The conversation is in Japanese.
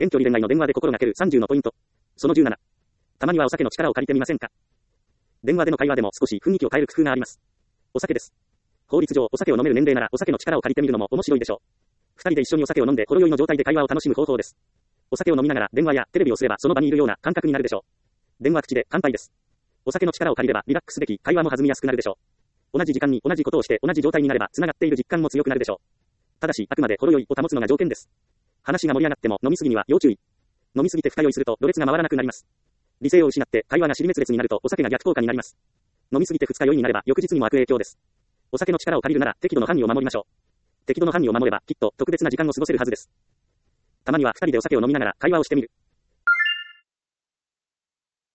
遠距離恋愛の電話で心がける30のポイント。その17。たまにはお酒の力を借りてみませんか。電話での会話でも少し雰囲気を変える工夫があります。お酒です。法律上、お酒を飲める年齢ならお酒の力を借りてみるのも面白いでしょう。二人で一緒にお酒を飲んでほろ酔いの状態で会話を楽しむ方法です。お酒を飲みながら電話やテレビをすればその場にいるような感覚になるでしょう。電話口で乾杯です。お酒の力を借りればリラックスでき、会話も弾みやすくなるでしょう。同じ時間に同じことをして同じ状態になれば繋がっている実感も強くなるでしょう。ただし、あくまでほろ酔いを保つのが条件です。話が盛り上がっても飲みすぎには要注意。飲みすぎて深酔いするとろれつが回らなくなります。理性を失って会話が尻滅裂になるとお酒が逆効果になります。飲みすぎて二日酔いになれば翌日にも悪影響です。お酒の力を借りるなら適度の範囲を守りましょう。適度の範囲を守ればきっと特別な時間を過ごせるはずです。たまには二人でお酒を飲みながら会話をしてみる。